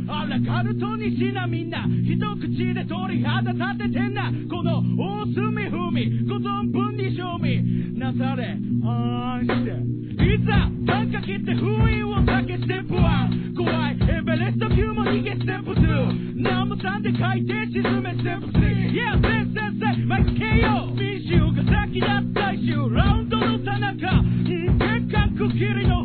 アラカルトにしなみんな一口で鳥肌立ててんなこの大隅踏みご存分に賞味なされあんしていざ短歌切って封印を避けステップ1怖いエベレスト級も逃げステップ2ナムさんで書いて沈めステップ3 Yeah 先生マイク KO 民衆が先だった週ラウンドのさなか月間区切りの